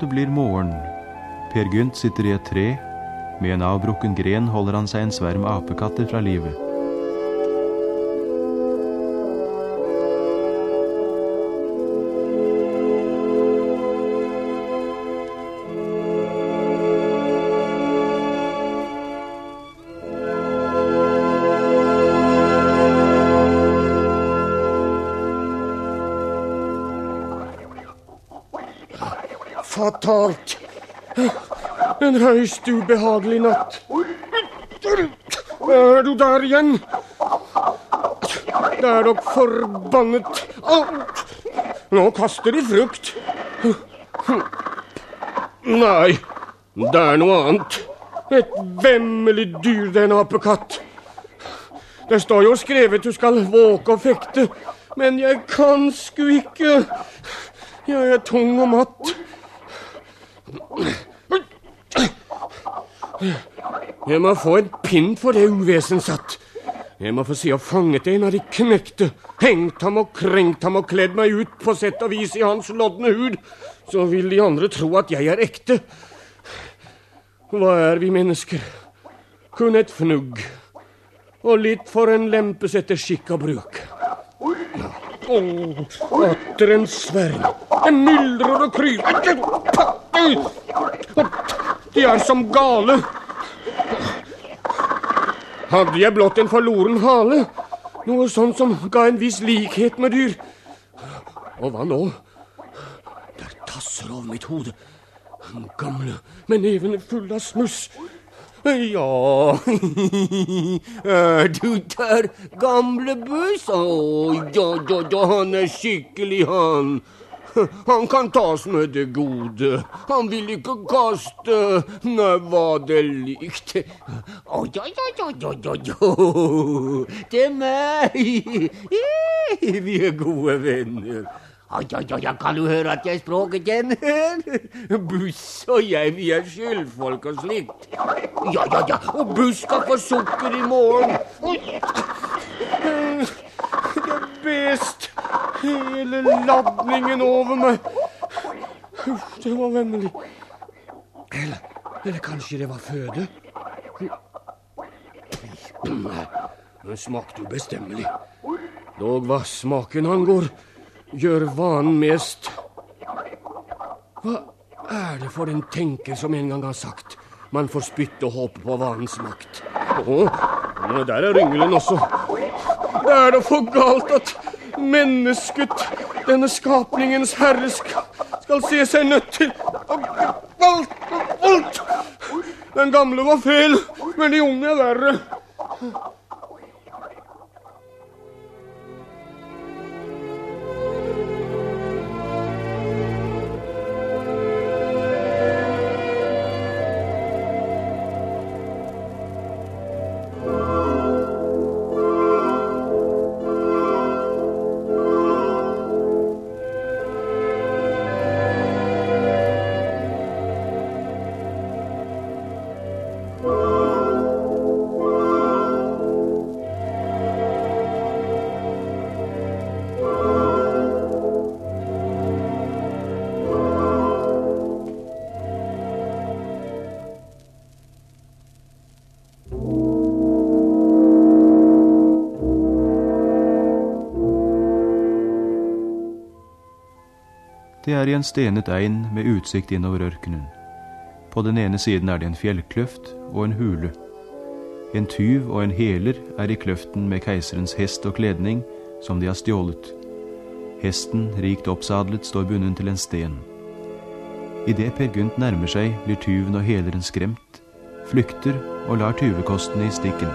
det blir morgen. Per Gynt sitter i et tre. Med en avbrukken gren holder han seg en sverm apekatter fra livet. Fatalt. En høyst ubehagelig natt. Er du der igjen? Det er dog forbannet. Nå kaster de frukt. Nei, det er noe annet. Et vemmelig dyr, den apekatt. Det står jo skrevet du skal våke og fekte, men jeg kan sku ikke. Jeg er tung og matt. Jeg må få en pinn for det uvesen satt. Jeg må få se og fanget en av de knekte, hengt ham og krenkt ham og kledd meg ut på sett og vis i hans lodne hud. Så vil de andre tro at jeg er ekte. Hva er vi mennesker? Kun et fnugg. Og litt for en lempes etter skikk og bruk. Atter en sverm. En myldrer og kryper. De er som gale. Hadde jeg blott en forloren hale, noe sånt som ga en viss likhet med dyr. Og hva nå? Der tasser over mitt hode. Gamle, med nevene fulle av smuss. Ja, er du der, gamle buss? Ja, han er skikkelig han. Han kan tas med det gode. Han vil ikke kaste. Nei, hva det likt. Ja. Det er meg. Vi er gode venner. Ja, kan du høre at jeg språket kjenner? Buss og jeg, vi er skyldfolk og slikt. Ja, og Buss skal få sukker i morgen. Det er best. Hele ladningen over meg. Det var vemmelig. Eller kanskje det var føde? Den smakte ubestemmelig. Dog hva smaken angår, gjør vanen mest. Hva er det for en tenker som en gang har sagt? Man får spytte og håpe på vanens makt. Der er yngelen også. Det er da for galt at mennesket, denne skapningens herre, skal se seg nødt til alt. Den gamle var feil, men de unge er verre. Det er i en stenet ein med utsikt innover ørkenen. På den ene siden er det en fjellkløft og en hule. En tyv og en heler er i kløften med keiserens hest og kledning, som de har stjålet. Hesten, rikt oppsadlet, står bundet til en sten. I det Per Gynt nærmer seg, blir tyven og heleren skremt, flykter og lar tyvekostene i stikken.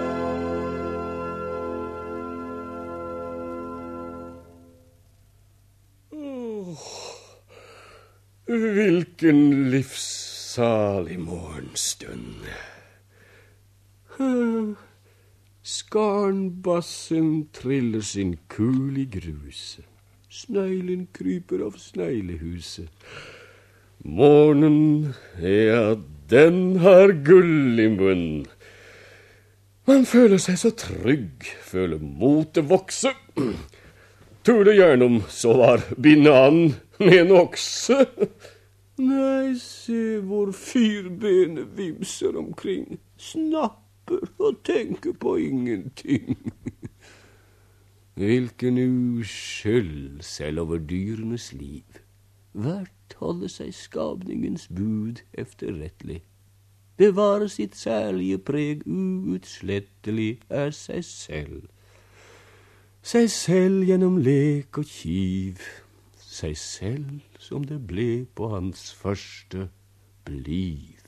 Hvilken livssalig morgenstund. Skarnbassen triller sin kul i gruset. Sneglen kryper av sneglehuset. Morgen, ja, den har gull i munn. Man føler seg så trygg, føler motet vokse. Tror det gjerne om så var bindet an med en okse. Nei, se hvor firbenet vimser omkring, snapper og tenker på ingenting. Hvilken uskyld selv over dyrenes liv. Hvert holder seg skapningens bud efterrettelig. Bevarer sitt særlige preg uutslettelig er seg selv. Seg selv gjennom lek og kiv. Seg selv som det ble på hans første bliv.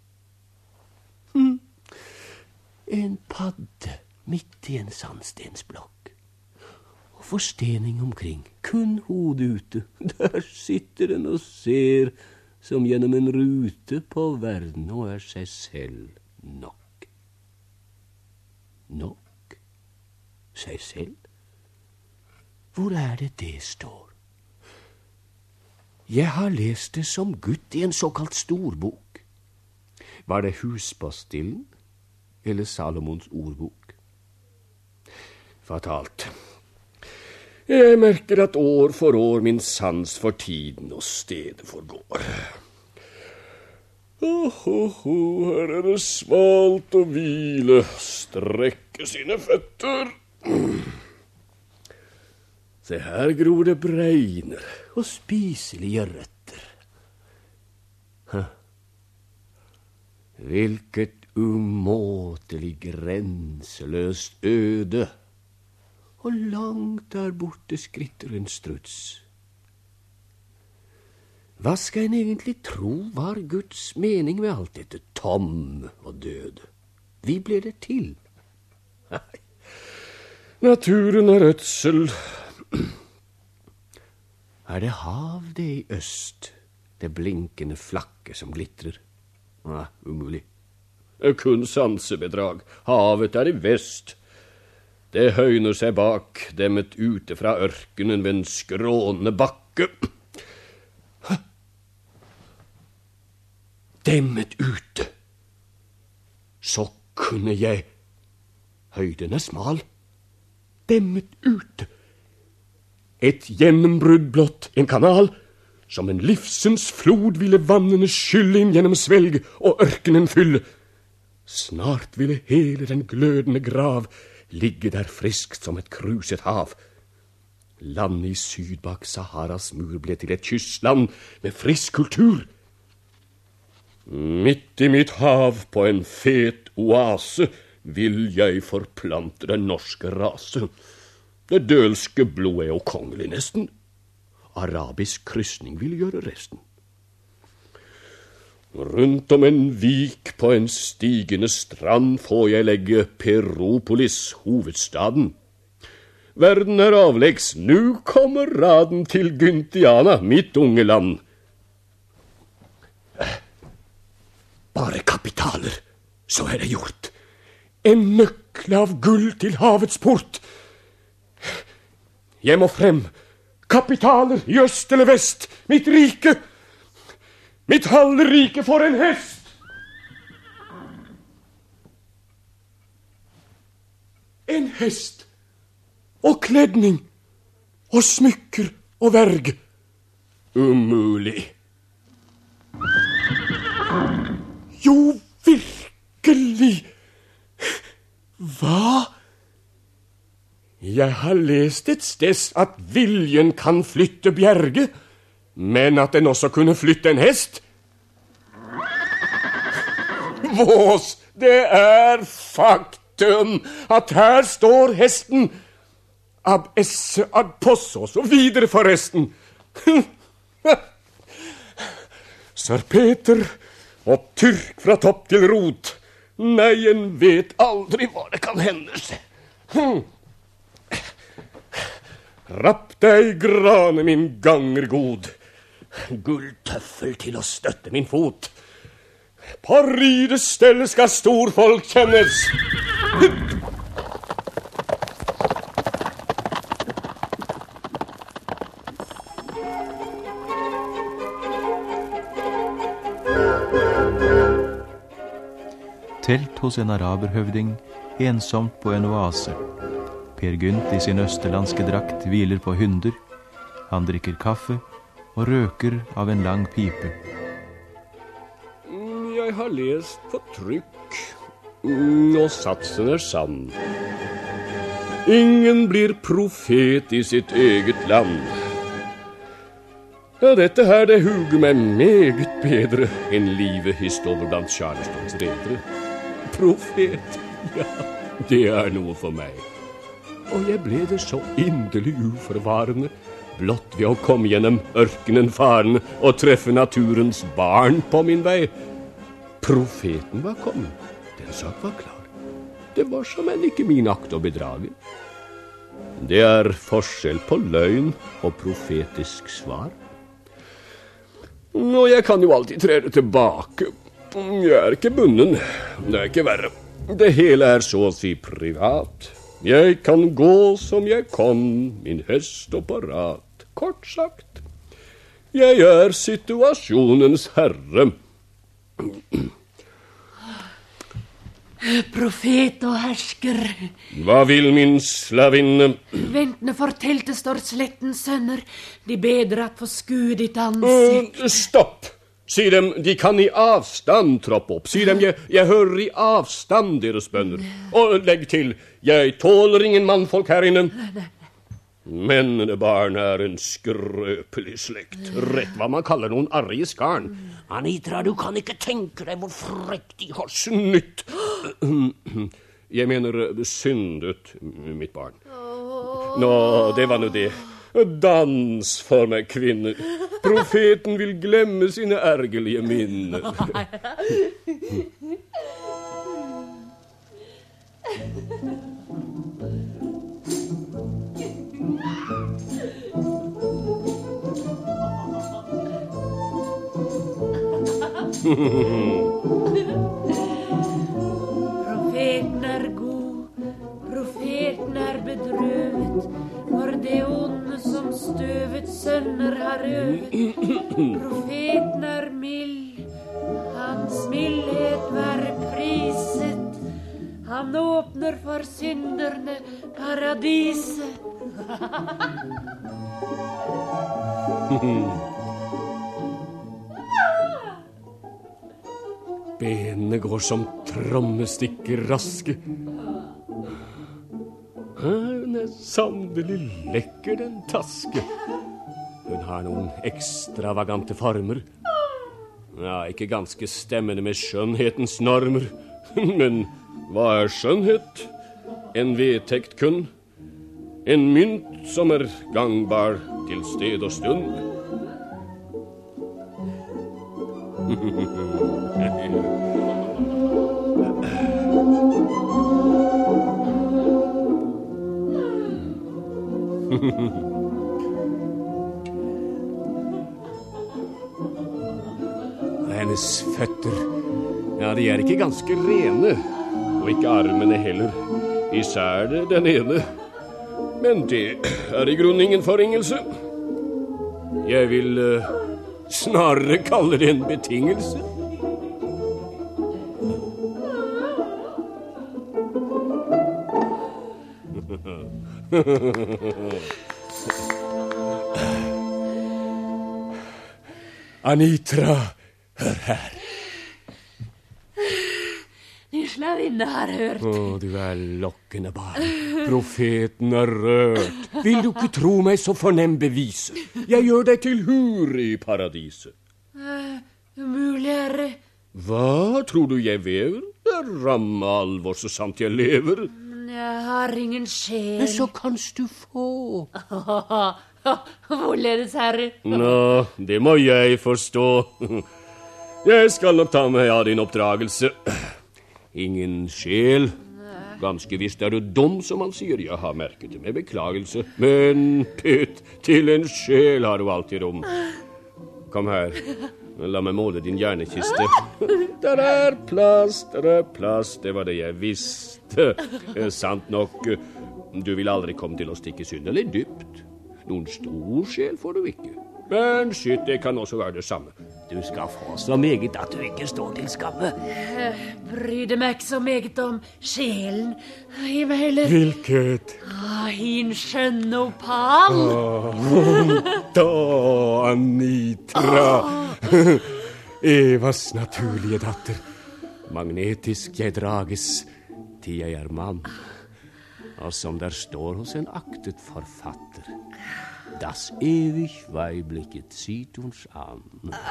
En padde midt i en sandstensblokk. Og forstening omkring, kun hodet ute. Der sitter den og ser som gjennom en rute på verden og er seg selv nok. Nok? Seg selv? Hvor er det står? Jeg har lest det som gutt i en såkalt storbok. Var det Husbastillen eller Salomons ordbok? Fatalt. Jeg merker at år for år min sans for tiden og stedet forgår. Her er det svalt og hvile, strekke sine føtter. Se, her gror det bregner og spiselige røtter. Hvilket umåtelig grenseløst øde. Og langt der borte skritter en struts. Hva skal en egentlig tro var Guds mening med alt dette tomme og døde? Vi ble det til. Nei, naturen er ødsel. Er det hav det i øst, det blinkende flakke som glitrer? Nei, umulig. Det er kun sansebedrag. Havet er i vest. Det høyner seg bak, demmet ute fra ørkenen ved en skrånende bakke. Demmet ute. Så kunne jeg. Høyden er smal. Demmet ute. Et gjennombrudd blott, en kanal, som en livsens flod ville vannene skylle inn gjennom svelg og ørkenen fylle. Snart ville hele den glødende grav ligge der friskt som et kruset hav. Landet i syd bak Saharas mur ble til et kystland med frisk kultur. Midt i mitt hav på en fet oase vil jeg forplante den norske rase. Det dølske blod er jo kongelig nesten. Arabisk kryssning vil gjøre resten. Rundt om en vik på en stigende strand får jeg legge Peropolis, hovedstaden. Verden er avleggs, nu kommer raden til Gyntiana, mitt unge land. Bare kapitaler, så er det gjort. En nøkkel av gull til havets port. Jeg må frem. Kapitaler i øst eller vest, mitt rike. Mitt halve rike for en hest. En hest og kledning og smykker og verg. Umulig. Jo, virkelig. Hva? Jeg har lest et sted at viljen kan flytte bjerge, men at den også kunne flytte en hest? Vås, det er faktum at her står hesten. Ab esse ad posse og så videre forresten. Sir Peter og tyrk fra topp til rot. Nei, en vet aldri hva det kan hende seg. Rapp deg, grane, min ganger god. Gulltøffel til å støtte min fot. På ridets stelle skal storfolk kjennes. Telt hos en araberhøvding, ensomt på en oase. Per Gynt i sin østerlandske drakt hviler på hynder. Han drikker kaffe og røker av en lang pipe. jeg har lest på trykk, og satsen sann. Ingen blir profet i sitt eget land. Ja, dette her, det huger meg meget bedre enn livet i stover blant Charlestons redere. Profet, ja, det noe for meg. Og jeg ble det så inderlig uforvarende, blott ved å komme gjennom ørkenen farende og treffe naturens barn på min vei. Profeten var kommet, den sak var klar. Det var som en ikke min akt å bedrage. Det forskjell på løgn og profetisk svar. Og jeg kan jo alltid tre det tilbake. Jeg ikke bunden, det ikke verre. Det hele så å si privat. Jeg kan gå som jeg kom, min hest og parat. Kort sagt, jeg situasjonens herre. Profet og hersker. Hva vil min slavinne? Ventende fortelte står slettens sønner, de bedre at få skue ditt ansikt. Stopp! Si dem, de kan i avstand troppe opp. Si dem, jeg hører i avstand deres bønner. Og legg til, jeg tåler ingen mannfolk her inne. Mennene barn en skrøpelig slekt. Rett hva man kaller noen arige skarn. Anitra, du kan ikke tenke deg hvor frekt de har snytt. Jeg mener syndet, mitt barn. Nå, det var nå det. Dans for meg, kvinner. Profeten vil glemme sine ergerlige minner. Profeten god, profeten bedrøvet, for det onde som støvet sønner har øvet. Profeten mild, hans mildhet være priset. Han åpner for synderne paradiset. Benene går som trommestikker raske. Hun sannelig lekker, den taske. Hun har noen ekstravagante former. Ja, ikke ganske stemmende med skjønnhetens normer. Men hva skjønnhet? En vedtekt kun. En mynt som gangbar til sted og stund. Hennes føtter, ja, de ikke ganske rene, og ikke armene heller, især det den ene. Men det I grunnen ingen forringelse. Jeg vil snarere kalle det en betingelse. Anitra, hør her. Din slavinne har hørt. Du lokkende barn. Profeten rørt. Vil du ikke tro meg så fornem bevise? Jeg gjør deg til hure I paradiset. Umulig, herre. Hva tror du jeg vever? Ramme alvor så sant jeg lever. Jeg har ingen sjel. Så kanst du få. Hvorledes, herre? Nå, det må jeg forstå. Jeg skal nok ta meg av din oppdragelse. Ingen sjel. Ganske visst du dum, som man sier. Jeg har merket det med beklagelse. Men pytt, til en sjel har du alltid rom. Kom her. La meg måle din hjernekiste. Der plass, plass. Det var det jeg visste. Sant nok, du vil aldri komme til å stikke synderlig dypt. Noen stor sjel får du ikke. Men shit, det kan også være det samme. Du skal få så meget at du ikke står til skamme. Bryr meg ikke så meget om sjelen. Gi meg heller. Hvilket? Hin skjønne opal. Da, Anitra. Evas naturlige datter. Magnetisk jeg drages, til jeg er mann. Og som der står hos en aktet forfatter. Das ewig weibliche zieht uns an.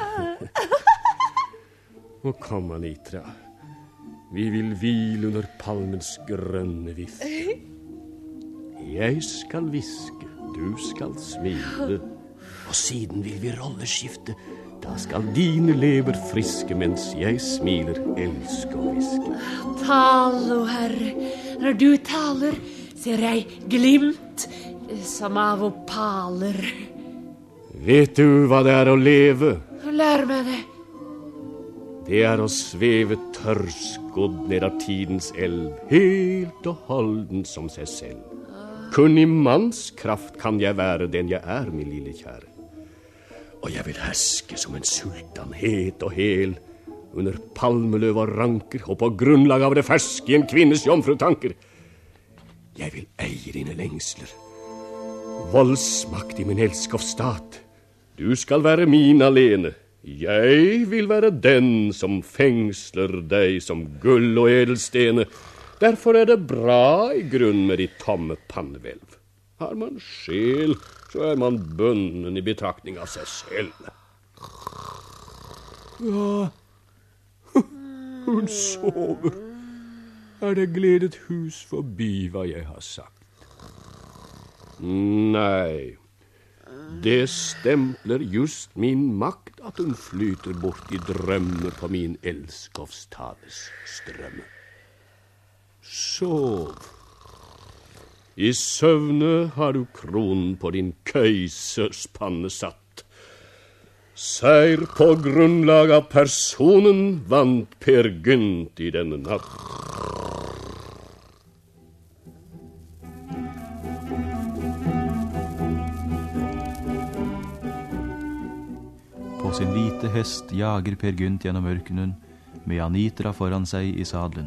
Og kom, Anitra. Vi vil hvile under palmens grønne vifte. Jeg skal viske, du skal smile. Og siden vil vi rolleskifte. Da skal dine lever friske, mens jeg smiler, elsker og viske. Tal, o Herre, når du taler, ser jeg glimt som av opaler. Vet du hva det er å leve? Lær meg det. Det er å sveve tørrskodd ned av tidens elv, helt og holden som seg selv. Kun i manns kraft kan jeg være den jeg er, min lille kjære. Og jeg vil herske som en sultan, het og hel, under palmeløv og ranker, og på grunnlag av det ferske i en kvinnes jomfrutanker. Jeg vil eie dine lengsler, voldsmakt i min elskovsstat. Du skal være min alene. Jeg vil være den som fengsler deg som gull og edelstene. Derfor er det bra i grunn med ditt tomme pannehvelv. Har man sjel, så er man bunden i betraktning av seg selv. Ja, hun sover. Er det gledet hus forbi hva jeg har sagt? Nei, det stempler just min makt at hun flyter bort i drømmer på min elskovstales strømme. Sov. I søvne har du kronen på din køysers panne satt. Seier på grunnlag av personen vant Per Gynt i denne natt. På sin hvite hest jager Per Gynt gjennom ørkenen, med Anitra foran seg i sadelen.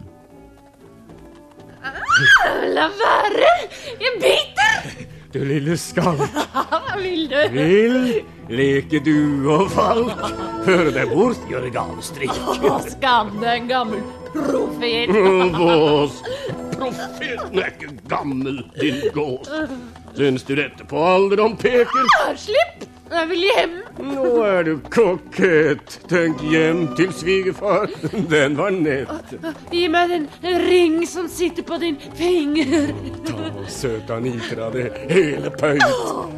La være! Jeg biter! Du lille skalk. Hva vil du? Vil leke du og falk. Hør deg bort, gjør galestrik. Skam deg, en gammel profet. Gås. Profeten er ikke gammel, din gås. Syns du dette på alderdom peker? Slipp! Jeg vil hjem. Nå er du kokett. Tenk hjem til svigerfar. Den var nett. Gi meg den ring som sitter på din finger. Ta søt Anitra, det hele pøyt.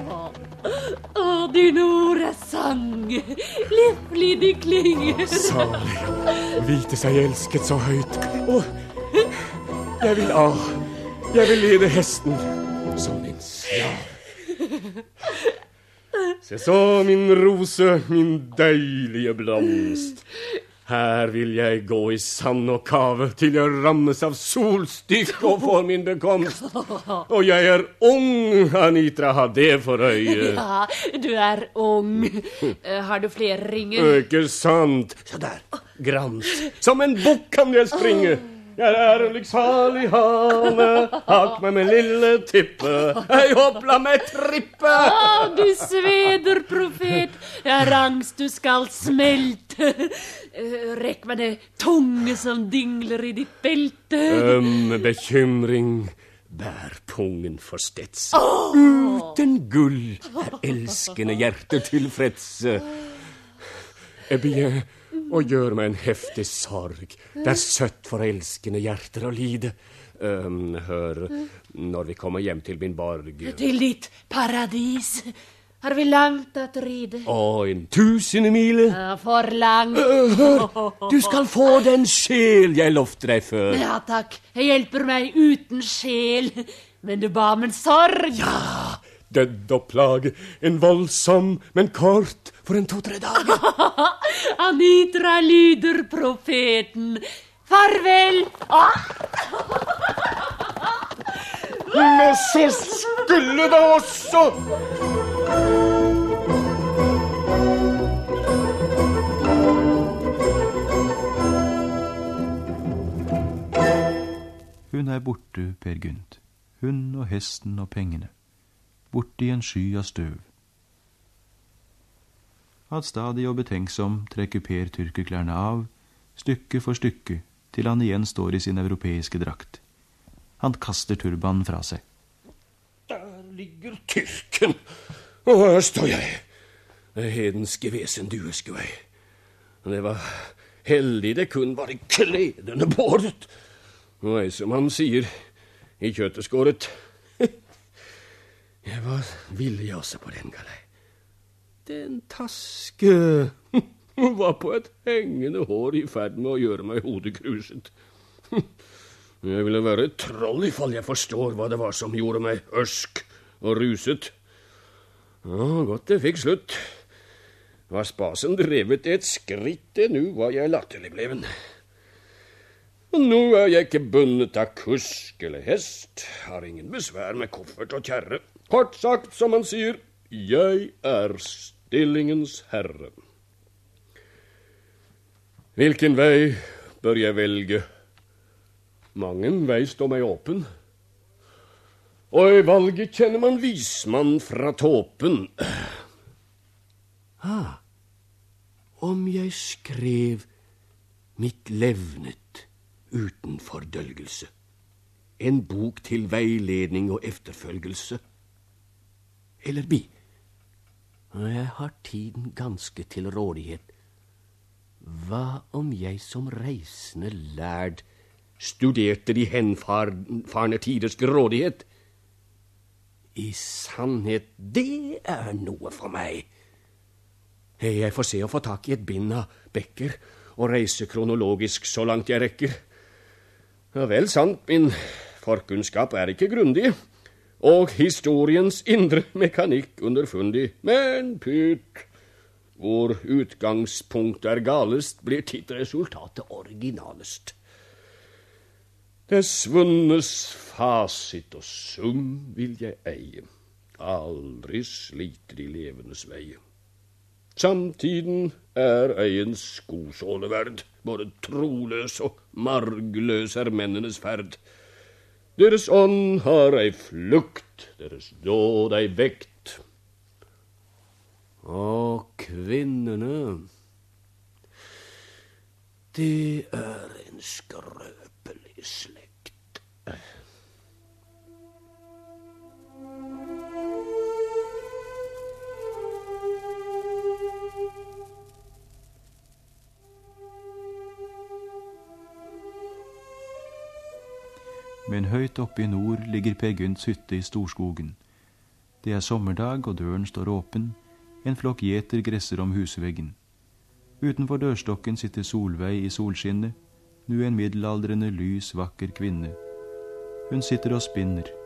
Dine ord er sang. Livlig de klinger. Salig. Vite seg elsket så høyt. Jeg vil av. Jeg vil lede hesten som din slav. Se så, min rose, min deilige blomst. Her vil jeg gå i sand og kave til jeg rammes av solstykk og får min bekomst. Og jeg er ung, Anitra, har det for øye. Ja, du er ung. Har du flere ringer? Ikke sant? Så der, grans. Som en bukk kan jeg springe. Jeg er en lykksalig hane, hak meg med lille tippe, hei hopp, la meg trippe. Du sveder, profet, jeg har angst du skal smelte. Rekk meg det tunge som dingler i ditt belte. Bekymring, bær pungen for steds. Uten gull er elskende hjerte tilfredse. Bien, og gjør meg en heftig sorg. Det er søtt for elskende hjerter å lide. Hør, når vi kommer hjem til min borg. Til ditt paradis. Har vi langt at ride? 1000 mile. For langt. Du skal få den sjel jeg lovte deg før. Ja, takk. Jeg hjelper meg uten sjel. Men du ba om en sorg. Ja, dødd og plage. En voldsom, men kort, for en 2-3 dager. Anitra lyder profeten. Farvel! Men så skulle det også! Hun er borte, Per Gynt. Hun og hesten og pengene. Borte i en sky av støv. at stadig og betenksom trekker Per tyrkerklærne av, stykke for stykke, til han igjen står i sin europeiske drakt. Han kaster turbanen fra seg. Der ligger tyrken, og her står jeg. Hedenske vesen dueske vei. Det var heldig det kun var i kledene båret. Og ei som han sier, i kjøttet skåret. Jeg var villig også på den galei. Den taske var på et hengende hår i ferd med å gjøre meg hodet kruset. Jeg ville være et troll i fall jeg forstår hva det var som gjorde meg ørsk og ruset. Ja, godt det fikk slutt. Var spasen drevet et skritt, nu var jeg latterlig bleven. Og nå er jeg ikke bundet av kusk eller hest, har ingen besvær med koffert og kjerre. Kort sagt, som man sier, jeg er stillingens herre. Hvilken vei bør jeg velge? Mangen vei står meg åpen. Og i valget kjenner man vismann fra tåpen. Om jeg skrev mitt levnet uten fordølgelse, en bok til veiledning og efterfølgelse, eller bi. Jeg har tiden ganske til rådighet. Hva om jeg som reisende lærd studerte de henfarne tiders grådighet? I sannhet, det er noe for meg. Jeg får se å få tak i et bind av bekker og reise kronologisk så langt jeg rekker. Ja, vel sant, min forkunnskap er ikke grundig, og historiens indre mekanikk underfundig, men pytt, hvor utgangspunkt er galest, blir titt resultatet originalest. Det svunnes fasit og sum vil jeg eie, aldri sliter de levendes veie. Samtiden er eien skosåle verd, både troløs og margløs er mennenes ferd. Deres ånd har ei flukt, deres dåd ei vekt. Og kvinnene, det er en skrøpelig slekt. Men høyt oppe i nord ligger Per Gynts hytte i Storskogen. Det er sommerdag, og døren står åpen. En flokk gjeter gresser om husveggen. Utenfor dørstokken sitter Solveig i solskinnet, nu en middelaldrende, lys, vakker kvinne. Hun sitter og spinner.